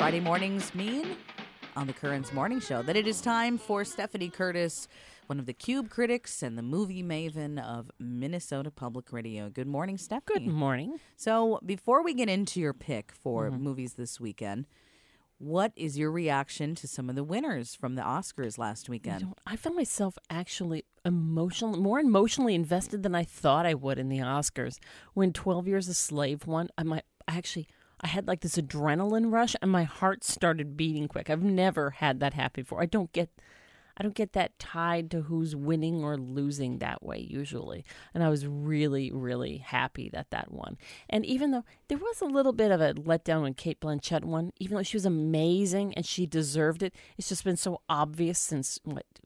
Friday mornings mean on the Currents Morning Show that it is time for Stephanie Curtis, one of the Cube critics and the movie maven of Minnesota Public Radio. Good morning, Stephanie. Good morning. So before we get into your pick for movies this weekend, what is your reaction to some of the winners from the Oscars last weekend? I found myself actually more emotionally invested than I thought I would in the Oscars. When 12 Years a Slave won, I had like this adrenaline rush and my heart started beating quick. I've never had that happen before. I don't get that tied to who's winning or losing that way usually. And I was really, really happy that won. And even though there was a little bit of a letdown when Cate Blanchett won, even though she was amazing and she deserved it, it's just been so obvious since,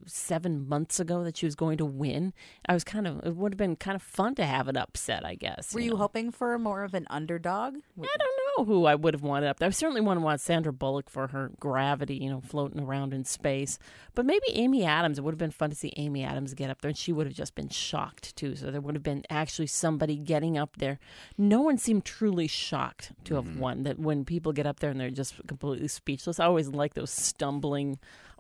7 months ago that she was going to win. It would have been kind of fun to have it upset, I guess. Were you hoping for more of an underdog? I don't know who I would have wanted up there. I certainly want to want Sandra Bullock for her gravity, floating around in space. But maybe Amy Adams. It would have been fun to see Amy Adams get up there, and she would have just been shocked, too. So there would have been actually somebody getting up there. No one seemed truly shocked to have won, that when people get up there and they're just completely speechless. I always like those stumbling,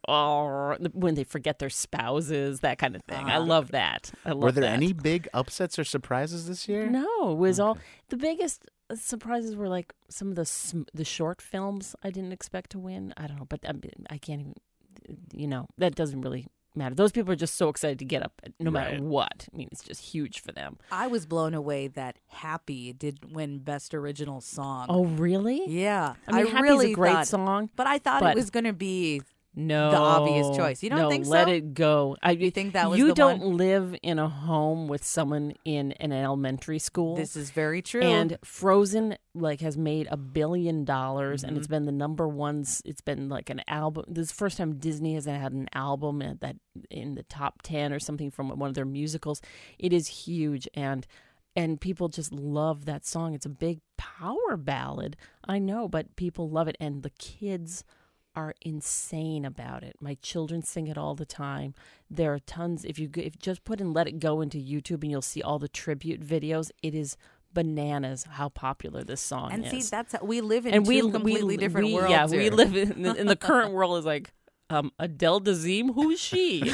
when they forget their spouses, that kind of thing. I love that. Were there any big upsets or surprises this year? No, it was all the biggest surprises were like some of the short films I didn't expect to win. I don't know, but I can't even, that doesn't really matter. Those people are just so excited to get up no matter what. I mean, it's just huge for them. I was blown away that Happy did win Best Original Song. Oh, really? Yeah. I mean, Happy's really a great thought, song. But I thought it was going to be the obvious choice. You don't think so? Let it go. You think that was you the don't one? live in a home with someone in an elementary school. This is very true. And Frozen has made $1 billion, and it's been the number one. It's been like an album. This is the first time Disney has had an album that in the top 10 or something from one of their musicals. It is huge, and people just love that song. It's a big power ballad, I know, but people love it, and the kids are insane about it. My children sing it all the time. There are tons. If you just put in "Let It Go" into YouTube, and you'll see all the tribute videos. It is bananas how popular this song is. And see, that's how we live in two completely different worlds. Yeah, here. we live in the current world is like Adele Dazeem, who's she?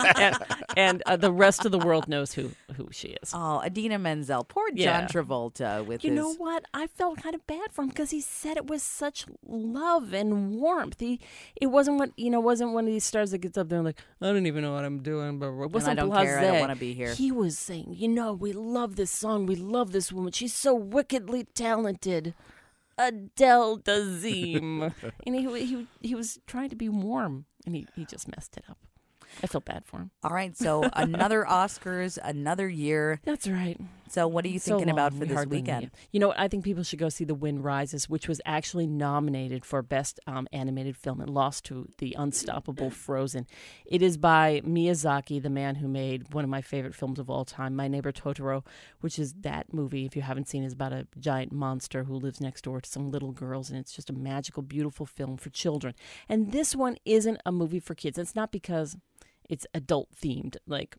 And the rest of the world knows who she is. Oh, Idina Menzel, poor John Travolta with his... You know what? I felt kind of bad for him because he said it was such love and warmth. It wasn't wasn't one of these stars that gets up there and like, I don't even know what I'm doing, but it wasn't I don't care. I don't want to be here. He was saying, we love this song. We love this woman. She's so wickedly talented. Adele Dazeem. And he was trying to be warm, and he just messed it up. I felt bad for him. All right, so another Oscars, another year. That's right. So what are you thinking about for this weekend? You know what? I think people should go see The Wind Rises, which was actually nominated for Best Animated Film and lost to the unstoppable Frozen. It is by Miyazaki, the man who made one of my favorite films of all time, My Neighbor Totoro, which is that movie, if you haven't seen, is about a giant monster who lives next door to some little girls, and it's just a magical, beautiful film for children. And this one isn't a movie for kids. It's not because it's adult themed, like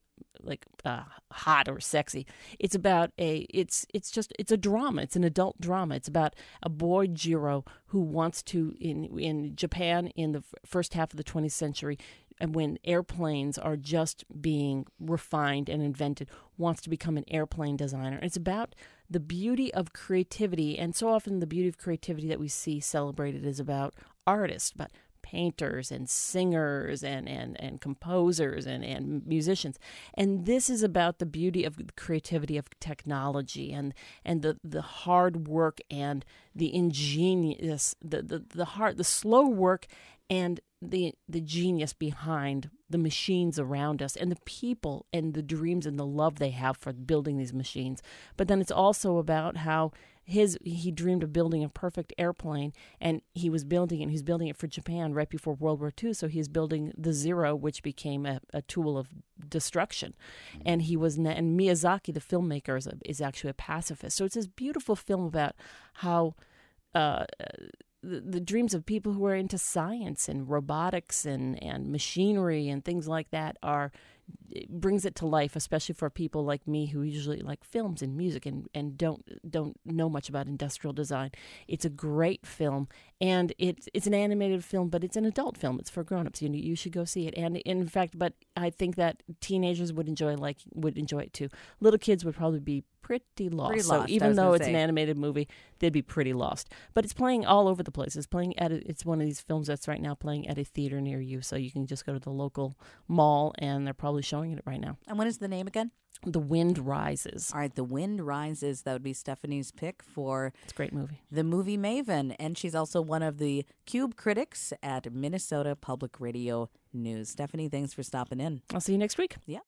hot or sexy. It's about it's a drama. It's an adult drama. It's about a boy, Jiro, who wants to in Japan in the first half of the 20th century, and when airplanes are just being refined and invented, wants to become an airplane designer. It's about the beauty of creativity, and so often the beauty of creativity that we see celebrated is about artists, but painters and singers and composers and musicians. And this is about the beauty of the creativity of technology and the hard work and the ingenious, the slow work and the genius behind the machines around us and the people and the dreams and the love they have for building these machines. But then it's also about how he dreamed of building a perfect airplane, and he was building it for Japan right before World War II. So he's building the Zero, which became a tool of destruction. And and Miyazaki, the filmmaker, is actually a pacifist. So it's this beautiful film about how the dreams of people who are into science and robotics and machinery and things like that are it brings it to life, especially for people like me who usually like films and music and don't know much about industrial design. It's a great film, and it's an animated film, but it's an adult film. It's for grown-ups. You should go see it. And in fact, but I think that teenagers would enjoy it too. Little kids would probably be pretty lost. So even though it's an animated movie, they'd be pretty lost. But it's playing all over the place. It's one of these films that's right now playing at a theater near you, so you can just go to the local mall, and they're probably showing it right now. And what is the name again? The Wind Rises. All right, The Wind Rises. That would be Stephanie's pick for It's a great movie. The Movie Maven. And she's also one of the Cube critics at Minnesota Public Radio News. Stephanie, thanks for stopping in. I'll see you next week. Yeah.